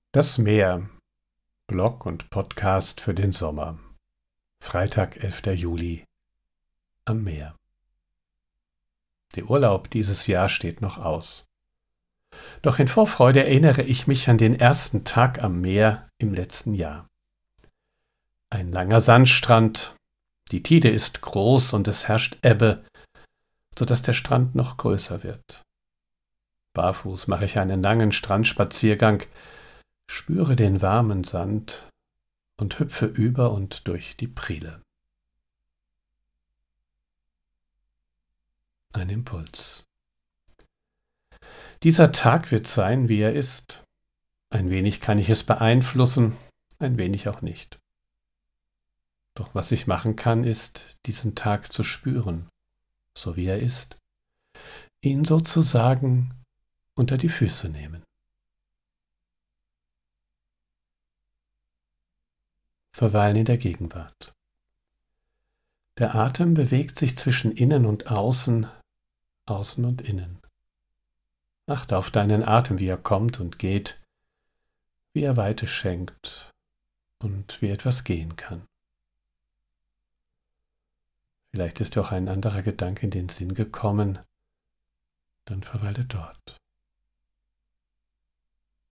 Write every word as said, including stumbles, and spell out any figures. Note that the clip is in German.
Das Meer. Blog und Podcast für den Sommer. Freitag, elfter Juli. Am Meer. Der Urlaub dieses Jahr steht noch aus. Doch in Vorfreude erinnere ich mich an den ersten Tag am Meer im letzten Jahr. Ein langer Sandstrand. Die Tide ist groß und es herrscht Ebbe, so dass der Strand noch größer wird. Barfuß mache ich einen langen Strandspaziergang, spüre den warmen Sand und hüpfe über und durch die Priele. Ein Impuls. Dieser Tag wird sein, wie er ist. Ein wenig kann ich es beeinflussen, ein wenig auch nicht. Doch was ich machen kann, ist, diesen Tag zu spüren, so wie er ist, ihn sozusagen unter die Füße nehmen. Verweilen in der Gegenwart. Der Atem bewegt sich zwischen innen und außen, außen und innen. Achte auf deinen Atem, wie er kommt und geht, wie er Weite schenkt und wie etwas gehen kann. Vielleicht ist dir auch ein anderer Gedanke in den Sinn gekommen, dann verweile dort.